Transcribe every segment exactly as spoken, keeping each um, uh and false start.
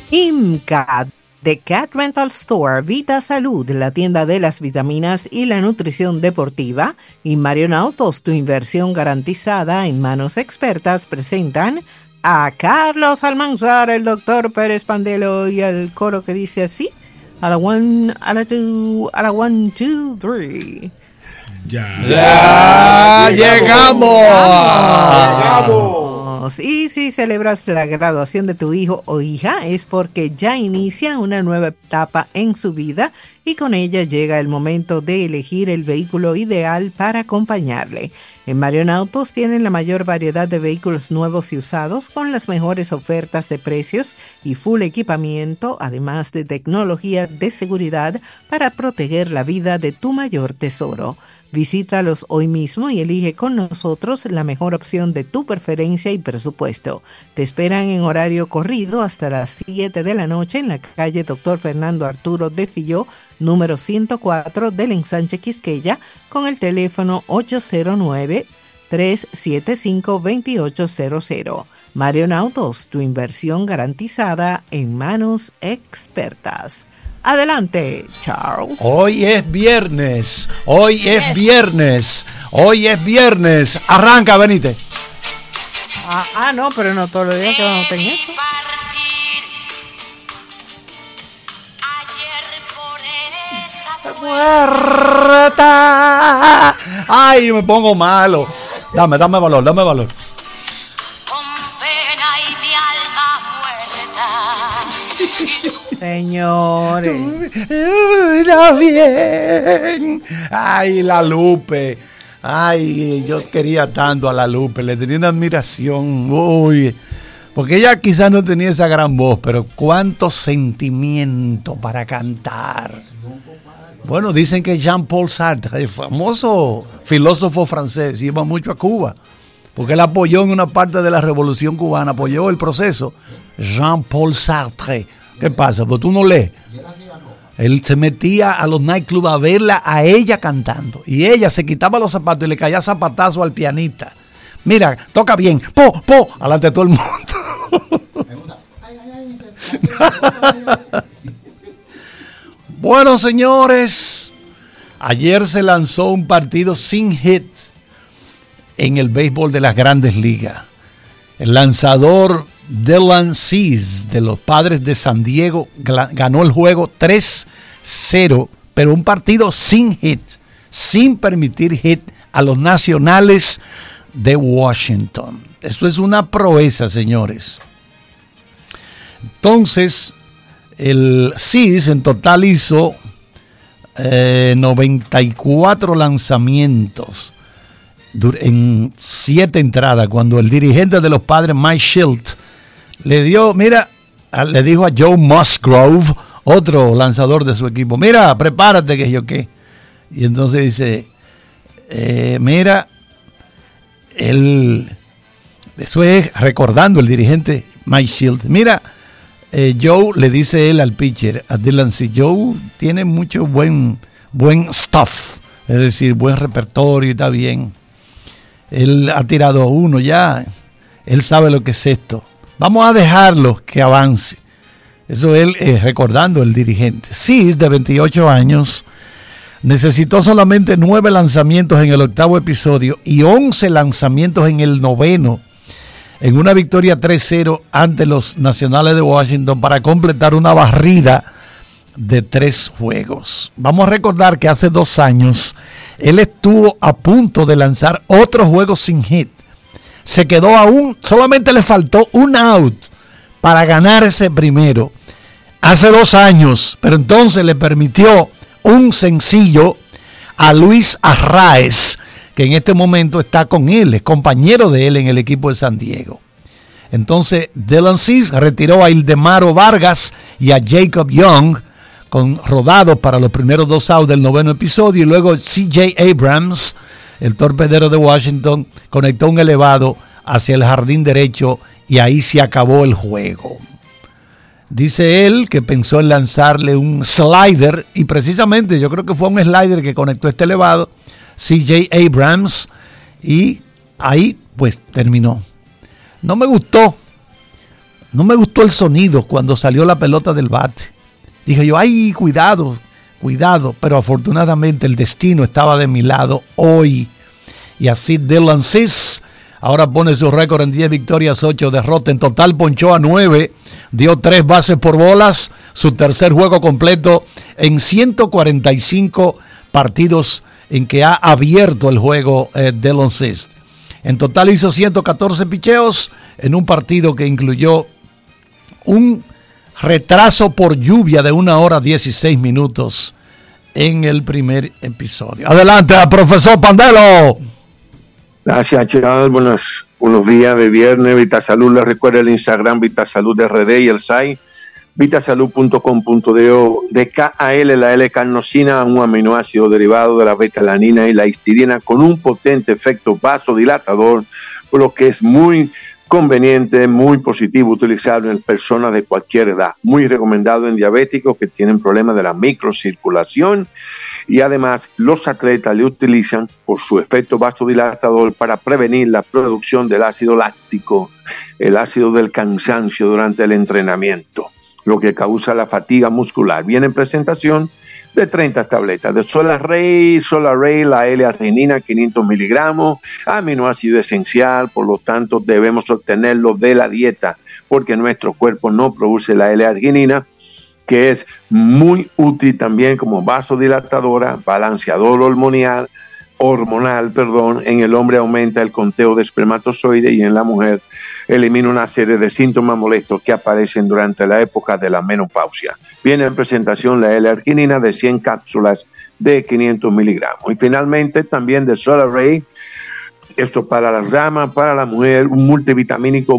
IMCA, The Cat Rental Store, Vita Salud, la tienda de las vitaminas y la nutrición deportiva, y Marion Autos, tu inversión garantizada en manos expertas, presentan a Carlos Almanzar, el doctor Pérez Pandelo y el coro que dice así: a la one, a la two, a la one, two, three. Ya, ya llegamos. Llegamos. Y si celebras la graduación de tu hijo o hija, es porque ya inicia una nueva etapa en su vida y con ella llega el momento de elegir el vehículo ideal para acompañarle. En Marion Autos tienen la mayor variedad de vehículos nuevos y usados con las mejores ofertas de precios y full equipamiento, además de tecnología de seguridad para proteger la vida de tu mayor tesoro. Visítalos hoy mismo y elige con nosotros la mejor opción de tu preferencia y presupuesto. Te esperan en horario corrido hasta las siete de la noche en la calle Doctor Fernando Arturo de Filló, número ciento cuatro del Ensanche Quisqueya, con el teléfono ocho cero nueve, tres siete cinco, dos ocho cero cero. Marion Autos, tu inversión garantizada en manos expertas. Adelante, Charles. Hoy es viernes, hoy es viernes, hoy es viernes. Arranca, Benítez. Ah, ah, no, pero no todos los días que vamos a tener esto. Muerta. Ay, me pongo malo. Dame, dame valor, dame valor. Señores. Está bien. Ay, la Lupe. Ay, yo quería tanto a la Lupe. Le tenía una admiración. Uy. Porque ella quizás no tenía esa gran voz, pero cuánto sentimiento para cantar. Bueno, dicen que Jean-Paul Sartre, el famoso filósofo francés, iba mucho a Cuba. Porque él apoyó en una parte de la Revolución Cubana, apoyó el proceso. Jean-Paul Sartre. ¿Qué pasa? Pues tú no lees. Él se metía a los nightclubs a verla a ella cantando. Y ella se quitaba los zapatos y le caía zapatazo al pianista. Mira, toca bien. Po, po, adelante de todo el mundo. Bueno, señores, ayer se lanzó un partido sin hit en el béisbol de las Grandes Ligas. El lanzador Dylan Cease de los Padres de San Diego ganó el juego tres cero, pero un partido sin hit, sin permitir hit a los Nacionales de Washington. Eso es una proeza, señores. Entonces, el Cease en total hizo eh, noventa y cuatro lanzamientos en siete entradas, cuando el dirigente de los Padres, Mike Shildt, le dio, mira, le dijo a Joe Musgrove, otro lanzador de su equipo, mira, prepárate que yo qué. Y entonces dice, eh, mira, él, eso es recordando el dirigente Mike Shildt, mira, eh, Joe, le dice él al pitcher, a Dylan Cease, Joe tiene mucho buen, buen stuff, es decir, buen repertorio y está bien. Él ha tirado uno ya, él sabe lo que es esto. Vamos a dejarlo que avance. Eso él eh, recordando el dirigente. Cease, de veintiocho años, necesitó solamente nueve lanzamientos en el octavo episodio y once lanzamientos en el noveno, en una victoria tres cero ante los Nacionales de Washington para completar una barrida de tres juegos. Vamos a recordar que hace dos años él estuvo a punto de lanzar otro juego sin hit. Se quedó aún, solamente le faltó un out para ganar ese primero. Hace dos años, pero entonces le permitió un sencillo a Luis Arraez, que en este momento está con él, es compañero de él en el equipo de San Diego. Entonces Dylan Cease retiró a Ildemaro Vargas y a Jacob Young con rodados para los primeros dos outs del noveno episodio, y luego C J Abrams, el torpedero de Washington, conectó un elevado hacia el jardín derecho y ahí se acabó el juego. Dice él que pensó en lanzarle un slider y precisamente yo creo que fue un slider que conectó este elevado, C J Abrams, y ahí pues terminó. No me gustó no me gustó el sonido cuando salió la pelota del bate. Dije yo, ay, cuidado, cuidado. Pero afortunadamente el destino estaba de mi lado hoy. Y así Dylan Cease ahora pone su récord en diez victorias, ocho derrotas. En total ponchó a nueve, dio tres bases por bolas. Su tercer juego completo en ciento cuarenta y cinco partidos en que ha abierto el juego eh, Dylan Cease. En total hizo ciento catorce picheos en un partido que incluyó un retraso por lluvia de una hora dieciséis minutos en el primer episodio. Adelante, profesor Pandelo. Gracias, Charles. Buenos, buenos días de viernes. Vitasalud, les recuerda el Instagram Vitasalud R D y el site vitasalud punto com punto do. De K A L, la L-carnosina, un aminoácido derivado de la betalanina y la histidina con un potente efecto vasodilatador, por lo que es muy conveniente, muy positivo utilizarlo en personas de cualquier edad. Muy recomendado en diabéticos que tienen problemas de la microcirculación, y además los atletas le utilizan por su efecto vasodilatador para prevenir la producción del ácido láctico, el ácido del cansancio durante el entrenamiento, lo que causa la fatiga muscular. Viene en presentación de treinta tabletas de Solarray, Solarray, la L-arginina, quinientos miligramos, aminoácido esencial, por lo tanto debemos obtenerlo de la dieta, porque nuestro cuerpo no produce la L-arginina, que es muy útil también como vasodilatadora, balanceador hormonal, hormonal, perdón. En el hombre aumenta el conteo de espermatozoides y en la mujer elimina una serie de síntomas molestos que aparecen durante la época de la menopausia. Viene en presentación la L-arginina de cien cápsulas de quinientos miligramos. Y finalmente también de Solarray, esto para las damas, para la mujer, un multivitamínico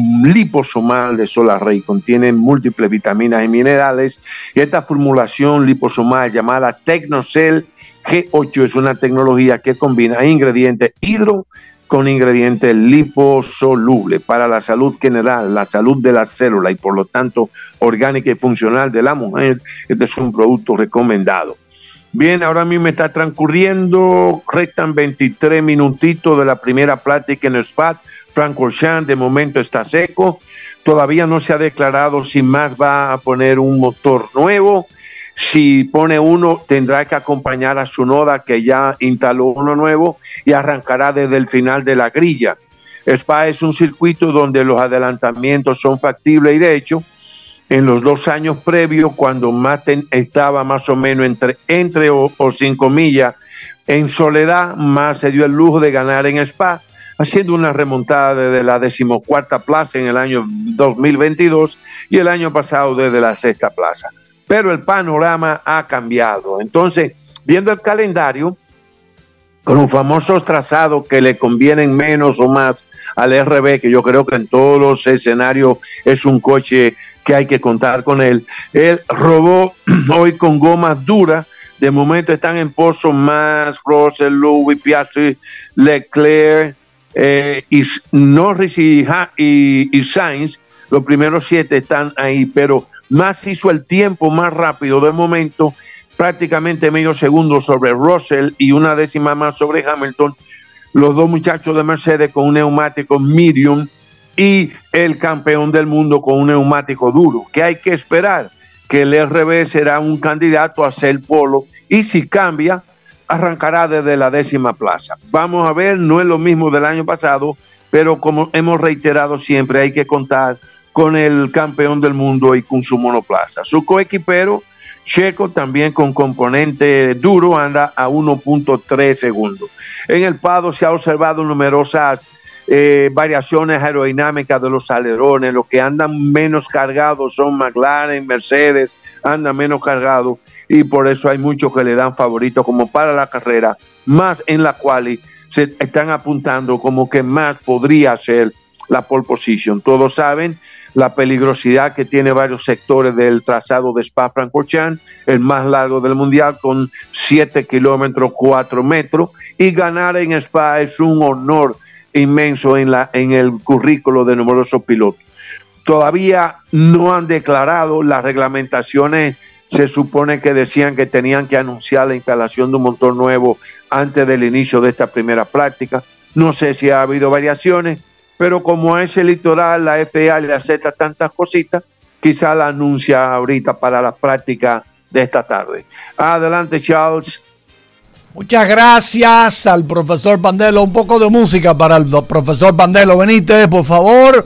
liposomal de Solarray. Contiene múltiples vitaminas y minerales. Y esta formulación liposomal llamada Tecnocell G ocho es una tecnología que combina ingredientes hidro con ingredientes liposolubles para la salud general, la salud de la célula y por lo tanto orgánica y funcional de la mujer. Este es un producto recomendado. Bien, ahora mismo está transcurriendo, restan veintitrés minutitos de la primera plática en el Spa Francorchamps. De momento está seco, todavía no se ha declarado si más va a poner un motor nuevo. Si pone uno, tendrá que acompañar a su Noda, que ya instaló uno nuevo, y arrancará desde el final de la grilla. Spa es un circuito donde los adelantamientos son factibles y de hecho, en los dos años previos, cuando Matten estaba más o menos entre, entre o, o cinco millas en soledad, más se dio el lujo de ganar en Spa, haciendo una remontada desde la decimocuarta plaza en el año dos mil veintidós y el año pasado desde la sexta plaza. Pero el panorama ha cambiado. Entonces, viendo el calendario, con los famosos trazados que le convienen menos o más al R B, que yo creo que en todos los escenarios es un coche que hay que contar con él. Él robó hoy con gomas duras. De momento están en pozo más Russell, Louis, Piastri, Leclerc, eh, y Norris y, y, y Sainz. Los primeros siete están ahí, pero más hizo el tiempo más rápido de momento, prácticamente medio segundo sobre Russell y una décima más sobre Hamilton. Los dos muchachos de Mercedes con un neumático medium y el campeón del mundo con un neumático duro. ¿Qué hay que esperar? Que el R B será un candidato a ser polo y si cambia, arrancará desde la décima plaza. Vamos a ver, no es lo mismo del año pasado, pero como hemos reiterado siempre, hay que contar con el campeón del mundo y con su monoplaza. Su coequipero, Checo, también con componente duro, anda a uno punto tres segundos. En el Pado se ha observado numerosas eh, variaciones aerodinámicas de los alerones. Los que andan menos cargados son McLaren, Mercedes, andan menos cargados y por eso hay muchos que le dan favorito como para la carrera, más en la cual se están apuntando como que más podría ser la pole position. Todos saben la peligrosidad que tiene varios sectores del trazado de Spa-Francorchamps, el más largo del mundial con siete kilómetros, cuatro metros, y ganar en Spa es un honor inmenso en, la, en el currículo de numerosos pilotos. Todavía no han declarado las reglamentaciones, se supone que decían que tenían que anunciar la instalación de un motor nuevo antes del inicio de esta primera práctica. No sé si ha habido variaciones, pero como es electoral, la F A le acepta tantas cositas, quizá la anuncia ahorita para la práctica de esta tarde. Adelante, Charles. Muchas gracias al profesor Pandelo. Un poco de música para el profesor Pandelo Benítez, por favor.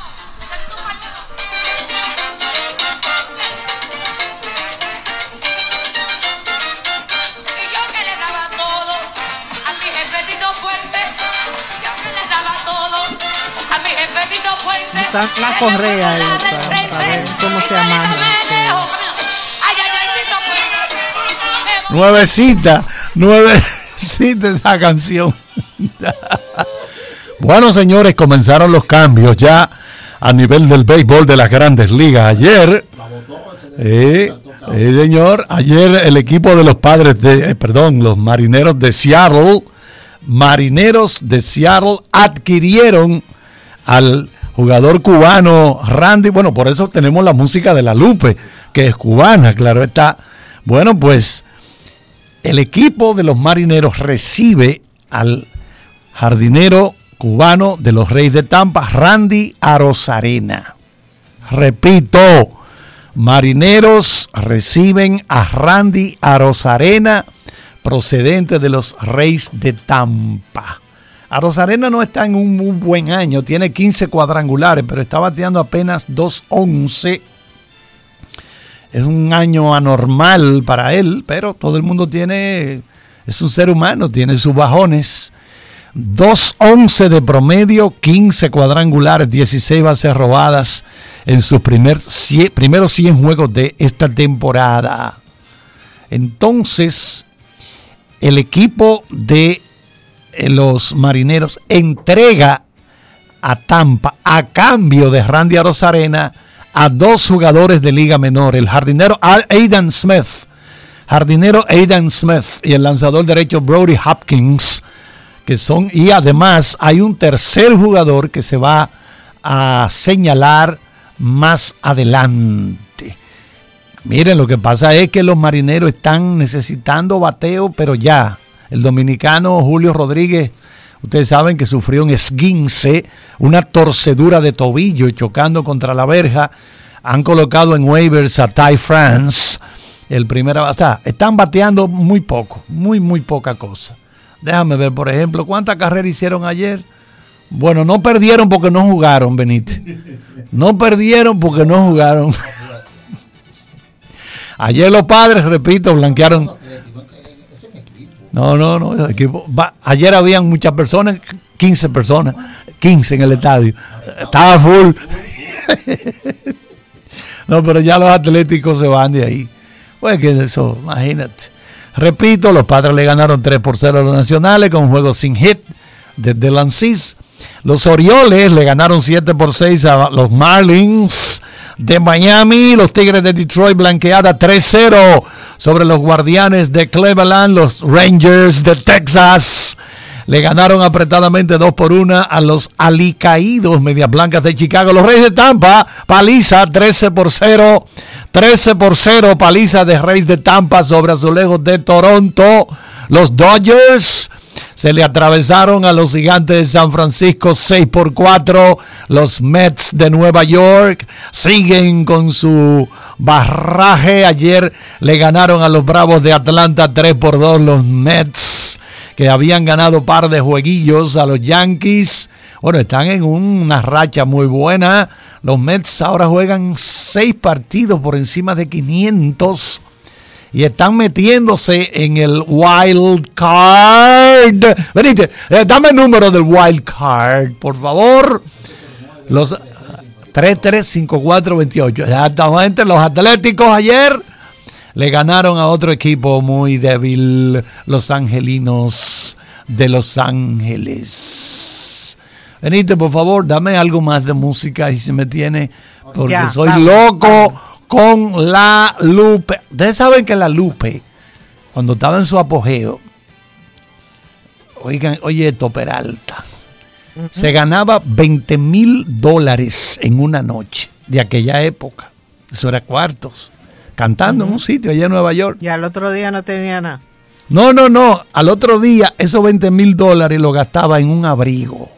Está la correa ahí para, para ver cómo se amarra. Nuevecita, nuevecita esa canción. Bueno, señores, comenzaron los cambios ya a nivel del béisbol de las grandes ligas. Ayer, eh, eh, señor, ayer el equipo de los padres de, eh, perdón, los marineros de Seattle, marineros de Seattle adquirieron al jugador cubano Randy. Bueno, por eso tenemos la música de La Lupe, que es cubana, claro está. Bueno, pues el equipo de los marineros recibe al jardinero cubano de los Reyes de Tampa, Randy Arozarena. Repito, marineros reciben a Randy Arozarena, procedente de los Reyes de Tampa. Arozarena no está en un muy buen año, tiene quince cuadrangulares, pero está bateando apenas dos once. Es un año anormal para él, pero todo el mundo tiene, es un ser humano, tiene sus bajones. dos once de promedio, quince cuadrangulares, dieciséis bases robadas en sus primer, cien, primeros cien juegos de esta temporada. Entonces, el equipo de los marineros entrega a Tampa a cambio de Randy Arozarena a dos jugadores de liga menor, el jardinero Aidan Smith, jardinero Aidan Smith y el lanzador derecho Brody Hopkins, que son, y además hay un tercer jugador que se va a señalar más adelante. Miren, lo que pasa es que los marineros están necesitando bateo, pero ya. El dominicano Julio Rodríguez, ustedes saben que sufrió un esguince, una torcedura de tobillo chocando contra la verja. Han colocado en waivers a Ty France, el primero. O sea, están bateando muy poco, muy, muy poca cosa. Déjame ver, por ejemplo, ¿cuántas carreras hicieron ayer? Bueno, no perdieron porque no jugaron, Benítez. No perdieron porque no jugaron. Ayer los Padres, repito, blanquearon. No, no, no. El equipo, va, ayer habían muchas personas, quince personas, quince en el estadio. Estaba full. No, pero ya los Atléticos se van de ahí. Pues que eso, imagínate. Repito, los Padres le ganaron tres por cero a los Nacionales con un juego sin hit de Dylan Cease. Los Orioles le ganaron siete por seis a los Marlins de Miami. Los Tigres de Detroit blanqueada tres cero sobre los Guardianes de Cleveland. Los Rangers de Texas le ganaron apretadamente dos por uno a los alicaídos Medias Blancas de Chicago. Los Reyes de Tampa, paliza trece por cero. trece por cero, paliza de Reyes de Tampa sobre Azulejos de Toronto. Los Dodgers se le atravesaron a los Gigantes de San Francisco seis por cuatro. Los Mets de Nueva York siguen con su barraje. Ayer le ganaron a los Bravos de Atlanta tres por dos. Los Mets, que habían ganado par de jueguillos a los Yankees, bueno, están en una racha muy buena. Los Mets ahora juegan seis partidos por encima de quinientos. Y están metiéndose en el wild card. Venite, eh, dame el número del wild card, por favor. Los tres tres cinco cuatro dos ocho. Exactamente, los Atléticos ayer le ganaron a otro equipo muy débil, los Angelinos de Los Ángeles. Venite, por favor, dame algo más de música y se me tiene, porque ya, soy vamos, loco. Vamos. Con La Lupe. Ustedes saben que La Lupe, cuando estaba en su apogeo, oigan, oye esto, Peralta, uh-huh. se ganaba veinte mil dólares en una noche de aquella época. Eso era cuartos. Cantando uh-huh. en un sitio allá en Nueva York. Y al otro día no tenía nada. No, no, no. Al otro día, esos veinte mil dólares los gastaba en un abrigo.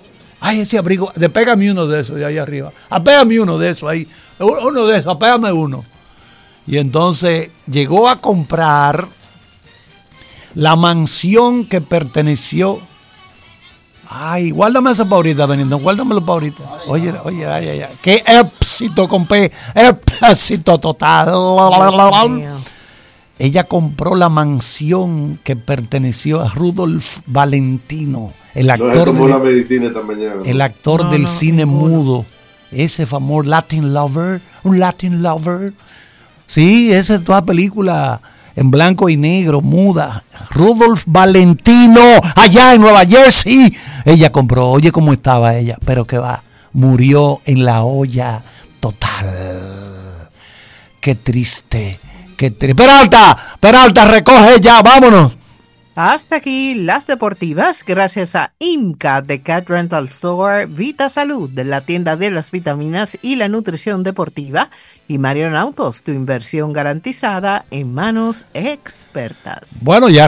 Ay, ese abrigo, despégame uno de esos de ahí arriba. Apégame uno de esos ahí. Uno de esos, apégame uno. Y entonces llegó a comprar la mansión que perteneció. Ay, guárdame esa para ahorita, Benito, guárdamelo para ahorita. Oye, oye, ay, ay, ay. Qué éxito, compadre. Éxito total. Ella compró la mansión que perteneció a Rudolf Valentino, el actor, no de, la medicina esta mañana, el actor no, del no, cine no, mudo, ese famoso Latin Lover, un Latin Lover. Sí, esa es toda película en blanco y negro, muda. Rudolf Valentino, allá en Nueva Jersey. Ella compró, oye cómo estaba ella, pero que va, murió en la olla total. Qué triste, qué triste. Peralta, Peralta, recoge ya, vámonos. Hasta aquí las deportivas, gracias a IMCA de Cat Rental Store, Vita Salud de la tienda de las vitaminas y la nutrición deportiva, y Marion Autos, tu inversión garantizada en manos expertas. Bueno, ya